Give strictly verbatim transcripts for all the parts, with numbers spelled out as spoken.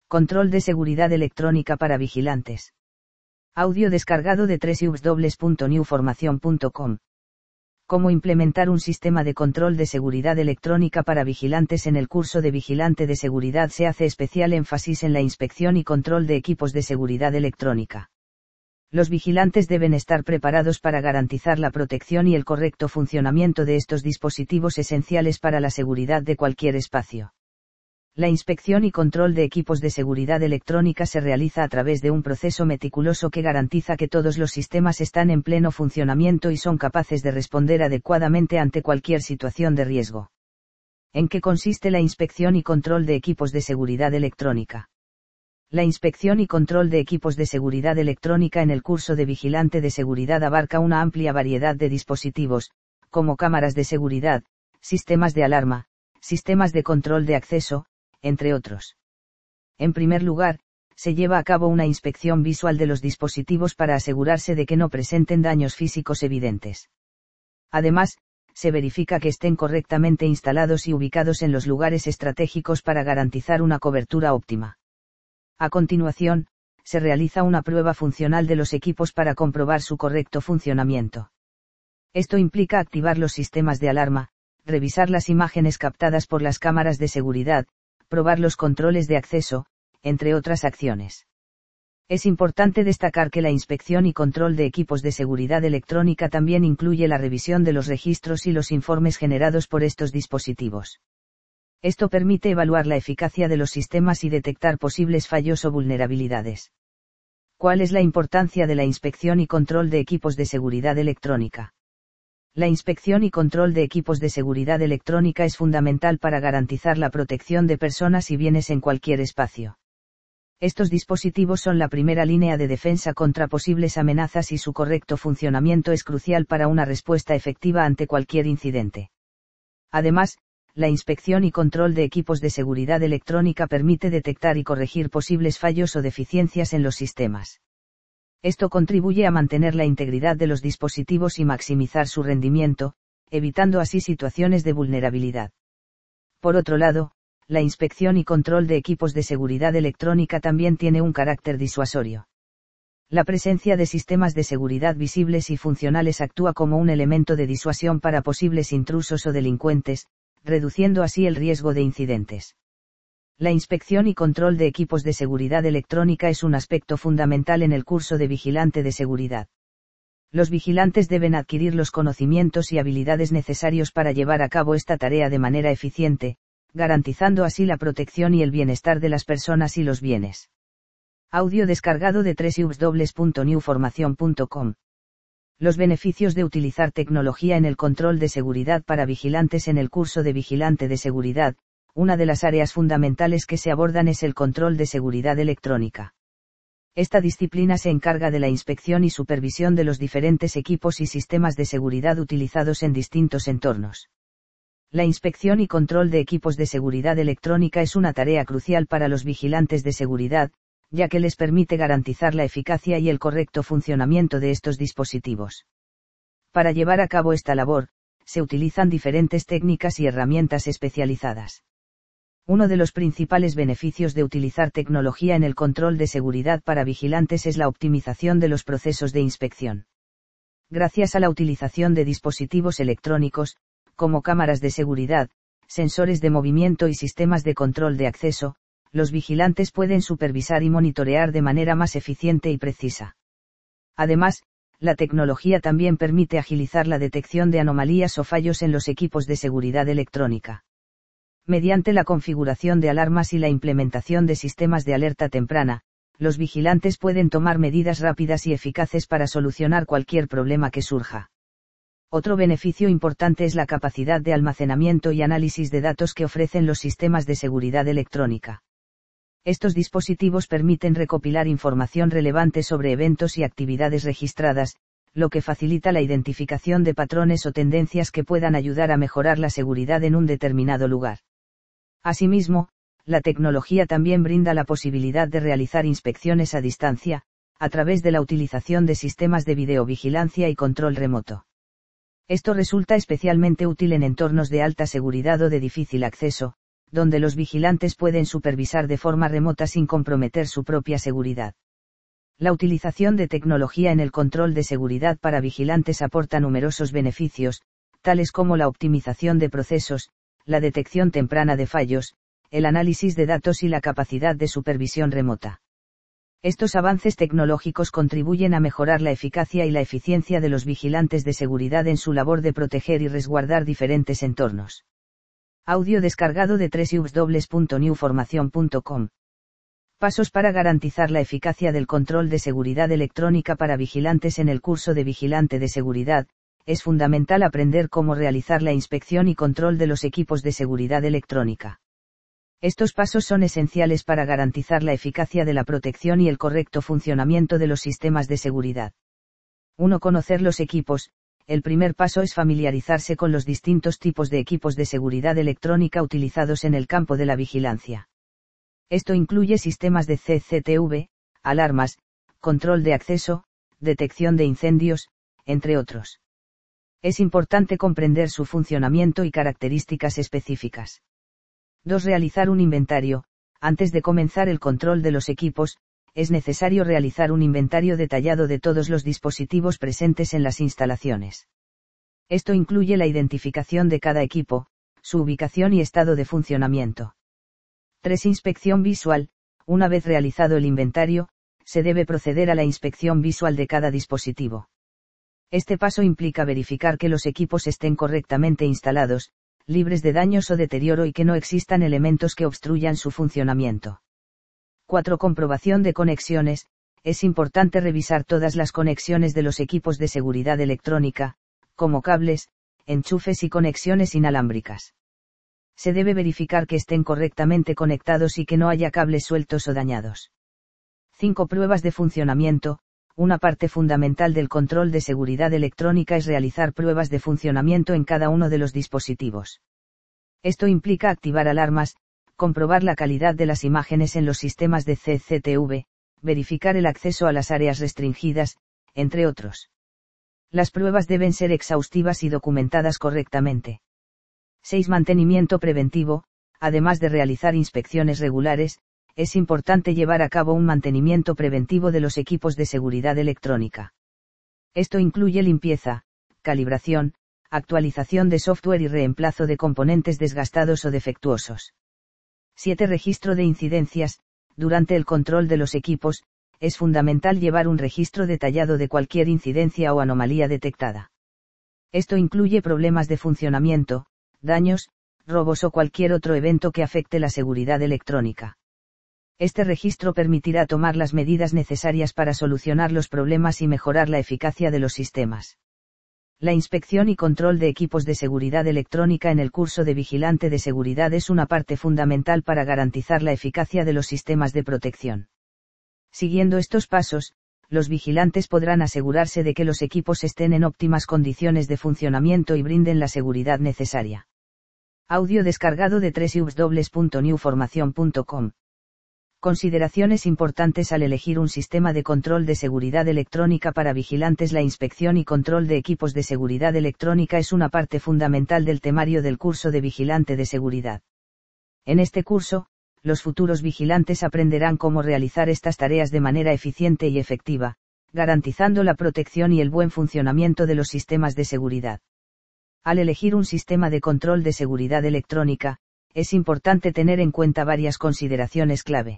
Control de seguridad electrónica para vigilantes. Audio descargado de doble u doble u doble u punto new formación punto com. Cómo implementar un sistema de control de seguridad electrónica para vigilantes. En el curso de Vigilante de Seguridad se hace especial énfasis en la inspección y control de equipos de seguridad electrónica. Los vigilantes deben estar preparados para garantizar la protección y el correcto funcionamiento de estos dispositivos esenciales para la seguridad de cualquier espacio. La inspección y control de equipos de seguridad electrónica se realiza a través de un proceso meticuloso que garantiza que todos los sistemas están en pleno funcionamiento y son capaces de responder adecuadamente ante cualquier situación de riesgo. ¿En qué consiste la inspección y control de equipos de seguridad electrónica? La inspección y control de equipos de seguridad electrónica en el curso de Vigilante de Seguridad abarca una amplia variedad de dispositivos, como cámaras de seguridad, sistemas de alarma, sistemas de control de acceso, entre otros. En primer lugar, se lleva a cabo una inspección visual de los dispositivos para asegurarse de que no presenten daños físicos evidentes. Además, se verifica que estén correctamente instalados y ubicados en los lugares estratégicos para garantizar una cobertura óptima. A continuación, se realiza una prueba funcional de los equipos para comprobar su correcto funcionamiento. Esto implica activar los sistemas de alarma, revisar las imágenes captadas por las cámaras de seguridad, probar los controles de acceso, entre otras acciones. Es importante destacar que la inspección y control de equipos de seguridad electrónica también incluye la revisión de los registros y los informes generados por estos dispositivos. Esto permite evaluar la eficacia de los sistemas y detectar posibles fallos o vulnerabilidades. ¿Cuál es la importancia de la inspección y control de equipos de seguridad electrónica? La inspección y control de equipos de seguridad electrónica es fundamental para garantizar la protección de personas y bienes en cualquier espacio. Estos dispositivos son la primera línea de defensa contra posibles amenazas y su correcto funcionamiento es crucial para una respuesta efectiva ante cualquier incidente. Además, la inspección y control de equipos de seguridad electrónica permite detectar y corregir posibles fallos o deficiencias en los sistemas. Esto contribuye a mantener la integridad de los dispositivos y maximizar su rendimiento, evitando así situaciones de vulnerabilidad. Por otro lado, la inspección y control de equipos de seguridad electrónica también tiene un carácter disuasorio. La presencia de sistemas de seguridad visibles y funcionales actúa como un elemento de disuasión para posibles intrusos o delincuentes, reduciendo así el riesgo de incidentes. La inspección y control de equipos de seguridad electrónica es un aspecto fundamental en el curso de Vigilante de Seguridad. Los vigilantes deben adquirir los conocimientos y habilidades necesarios para llevar a cabo esta tarea de manera eficiente, garantizando así la protección y el bienestar de las personas y los bienes. Audio descargado de doble u doble u doble u punto new formación punto com. Los beneficios de utilizar tecnología en el control de seguridad para vigilantes. En el curso de Vigilante de Seguridad, una de las áreas fundamentales que se abordan es el control de seguridad electrónica. Esta disciplina se encarga de la inspección y supervisión de los diferentes equipos y sistemas de seguridad utilizados en distintos entornos. La inspección y control de equipos de seguridad electrónica es una tarea crucial para los vigilantes de seguridad, ya que les permite garantizar la eficacia y el correcto funcionamiento de estos dispositivos. Para llevar a cabo esta labor, se utilizan diferentes técnicas y herramientas especializadas. Uno de los principales beneficios de utilizar tecnología en el control de seguridad para vigilantes es la optimización de los procesos de inspección. Gracias a la utilización de dispositivos electrónicos, como cámaras de seguridad, sensores de movimiento y sistemas de control de acceso, los vigilantes pueden supervisar y monitorear de manera más eficiente y precisa. Además, la tecnología también permite agilizar la detección de anomalías o fallos en los equipos de seguridad electrónica. Mediante la configuración de alarmas y la implementación de sistemas de alerta temprana, los vigilantes pueden tomar medidas rápidas y eficaces para solucionar cualquier problema que surja. Otro beneficio importante es la capacidad de almacenamiento y análisis de datos que ofrecen los sistemas de seguridad electrónica. Estos dispositivos permiten recopilar información relevante sobre eventos y actividades registradas, lo que facilita la identificación de patrones o tendencias que puedan ayudar a mejorar la seguridad en un determinado lugar. Asimismo, la tecnología también brinda la posibilidad de realizar inspecciones a distancia, a través de la utilización de sistemas de videovigilancia y control remoto. Esto resulta especialmente útil en entornos de alta seguridad o de difícil acceso, donde los vigilantes pueden supervisar de forma remota sin comprometer su propia seguridad. La utilización de tecnología en el control de seguridad para vigilantes aporta numerosos beneficios, tales como la optimización de procesos, la detección temprana de fallos, el análisis de datos y la capacidad de supervisión remota. Estos avances tecnológicos contribuyen a mejorar la eficacia y la eficiencia de los vigilantes de seguridad en su labor de proteger y resguardar diferentes entornos. Audio descargado de doble u doble u doble u punto new formación punto com. Pasos para garantizar la eficacia del control de seguridad electrónica para vigilantes. En el curso de Vigilante de Seguridad, es fundamental aprender cómo realizar la inspección y control de los equipos de seguridad electrónica. Estos pasos son esenciales para garantizar la eficacia de la protección y el correcto funcionamiento de los sistemas de seguridad. uno Conocer los equipos. El primer paso es familiarizarse con los distintos tipos de equipos de seguridad electrónica utilizados en el campo de la vigilancia. Esto incluye sistemas de C C T V, alarmas, control de acceso, detección de incendios, entre otros. Es importante comprender su funcionamiento y características específicas. dos Realizar un inventario. Antes de comenzar el control de los equipos, es necesario realizar un inventario detallado de todos los dispositivos presentes en las instalaciones. Esto incluye la identificación de cada equipo, su ubicación y estado de funcionamiento. tres Inspección visual. Una vez realizado el inventario, se debe proceder a la inspección visual de cada dispositivo. Este paso implica verificar que los equipos estén correctamente instalados, libres de daños o deterioro y que no existan elementos que obstruyan su funcionamiento. cuatro Comprobación de conexiones. Es importante revisar todas las conexiones de los equipos de seguridad electrónica, como cables, enchufes y conexiones inalámbricas. Se debe verificar que estén correctamente conectados y que no haya cables sueltos o dañados. cinco Pruebas de funcionamiento. Una parte fundamental del control de seguridad electrónica es realizar pruebas de funcionamiento en cada uno de los dispositivos. Esto implica activar alarmas, comprobar la calidad de las imágenes en los sistemas de C C T V, verificar el acceso a las áreas restringidas, entre otros. Las pruebas deben ser exhaustivas y documentadas correctamente. seis Mantenimiento preventivo. Además de realizar inspecciones regulares, es importante llevar a cabo un mantenimiento preventivo de los equipos de seguridad electrónica. Esto incluye limpieza, calibración, actualización de software y reemplazo de componentes desgastados o defectuosos. siete Registro de incidencias. Durante el control de los equipos, es fundamental llevar un registro detallado de cualquier incidencia o anomalía detectada. Esto incluye problemas de funcionamiento, daños, robos o cualquier otro evento que afecte la seguridad electrónica. Este registro permitirá tomar las medidas necesarias para solucionar los problemas y mejorar la eficacia de los sistemas. La inspección y control de equipos de seguridad electrónica en el curso de Vigilante de Seguridad es una parte fundamental para garantizar la eficacia de los sistemas de protección. Siguiendo estos pasos, los vigilantes podrán asegurarse de que los equipos estén en óptimas condiciones de funcionamiento y brinden la seguridad necesaria. Audio descargado de doble u doble u doble u punto new formación punto com. Consideraciones importantes al elegir un sistema de control de seguridad electrónica para vigilantes. La inspección y control de equipos de seguridad electrónica es una parte fundamental del temario del curso de Vigilante de Seguridad. En este curso, los futuros vigilantes aprenderán cómo realizar estas tareas de manera eficiente y efectiva, garantizando la protección y el buen funcionamiento de los sistemas de seguridad. Al elegir un sistema de control de seguridad electrónica, es importante tener en cuenta varias consideraciones clave.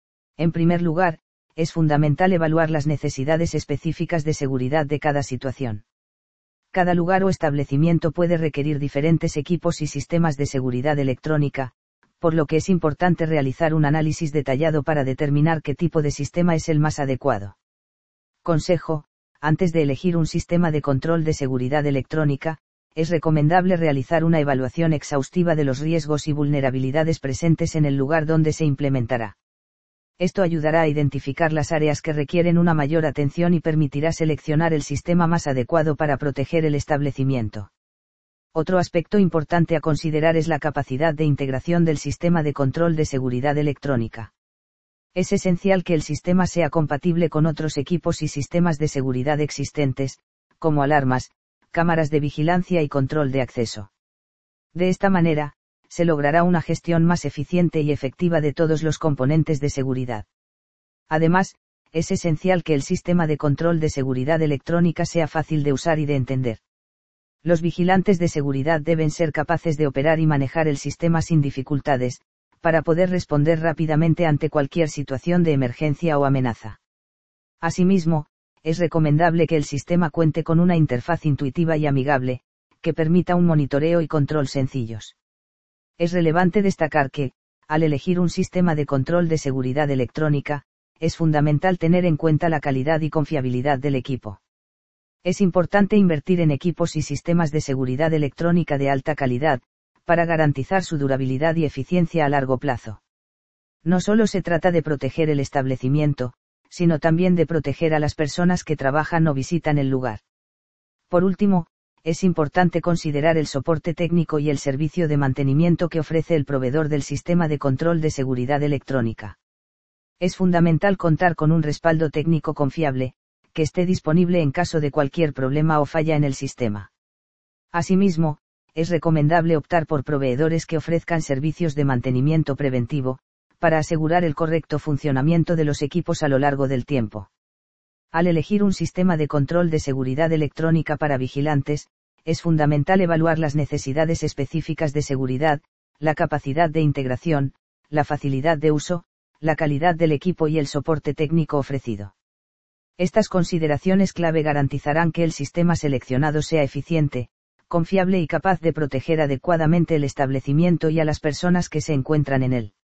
En primer lugar, es fundamental evaluar las necesidades específicas de seguridad de cada situación. Cada lugar o establecimiento puede requerir diferentes equipos y sistemas de seguridad electrónica, por lo que es importante realizar un análisis detallado para determinar qué tipo de sistema es el más adecuado. Consejo: antes de elegir un sistema de control de seguridad electrónica, es recomendable realizar una evaluación exhaustiva de los riesgos y vulnerabilidades presentes en el lugar donde se implementará. Esto ayudará a identificar las áreas que requieren una mayor atención y permitirá seleccionar el sistema más adecuado para proteger el establecimiento. Otro aspecto importante a considerar es la capacidad de integración del sistema de control de seguridad electrónica. Es esencial que el sistema sea compatible con otros equipos y sistemas de seguridad existentes, como alarmas, cámaras de vigilancia y control de acceso. De esta manera, se logrará una gestión más eficiente y efectiva de todos los componentes de seguridad. Además, es esencial que el sistema de control de seguridad electrónica sea fácil de usar y de entender. Los vigilantes de seguridad deben ser capaces de operar y manejar el sistema sin dificultades, para poder responder rápidamente ante cualquier situación de emergencia o amenaza. Asimismo, es recomendable que el sistema cuente con una interfaz intuitiva y amigable, que permita un monitoreo y control sencillos. Es relevante destacar que, al elegir un sistema de control de seguridad electrónica, es fundamental tener en cuenta la calidad y confiabilidad del equipo. Es importante invertir en equipos y sistemas de seguridad electrónica de alta calidad, para garantizar su durabilidad y eficiencia a largo plazo. No solo se trata de proteger el establecimiento, sino también de proteger a las personas que trabajan o visitan el lugar. Por último, es importante considerar el soporte técnico y el servicio de mantenimiento que ofrece el proveedor del sistema de control de seguridad electrónica. Es fundamental contar con un respaldo técnico confiable, que esté disponible en caso de cualquier problema o falla en el sistema. Asimismo, es recomendable optar por proveedores que ofrezcan servicios de mantenimiento preventivo, para asegurar el correcto funcionamiento de los equipos a lo largo del tiempo. Al elegir un sistema de control de seguridad electrónica para vigilantes, es fundamental evaluar las necesidades específicas de seguridad, la capacidad de integración, la facilidad de uso, la calidad del equipo y el soporte técnico ofrecido. Estas consideraciones clave garantizarán que el sistema seleccionado sea eficiente, confiable y capaz de proteger adecuadamente el establecimiento y a las personas que se encuentran en él.